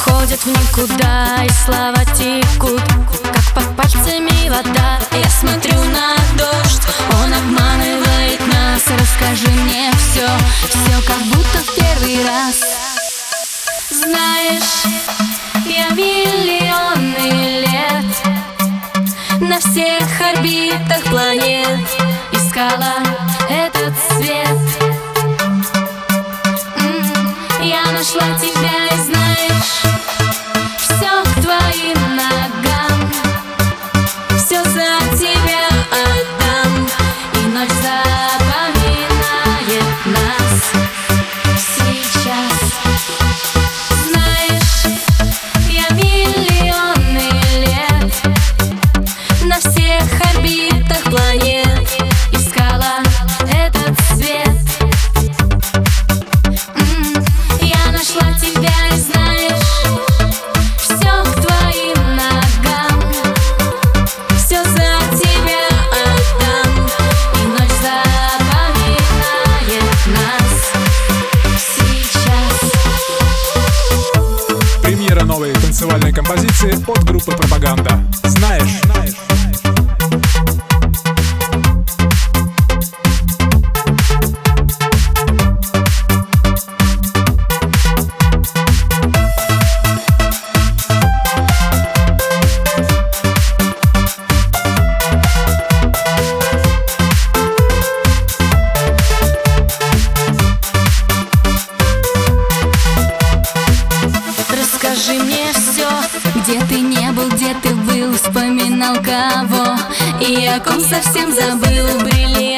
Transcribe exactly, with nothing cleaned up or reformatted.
уходят в никуда, и слова текут, как под пальцами вода. Я смотрю на дождь, он обманывает нас. Расскажи мне все, все как будто в первый раз. Знаешь, я миллионы лет на всех орбитах планет искала этот свет. Я нашла тебя, и знаешь, все к твоим ногам, все за тебя отдам. И ночь запоминает нас сейчас. Знаешь, я миллионы лет на всех орбитах планет искала этот свет. Новой танцевальной композиции от группы «Пропаганда». Знаешь? Скажи мне все, где ты не был, где ты был, вспоминал кого, и о ком совсем забыл. Бриллиант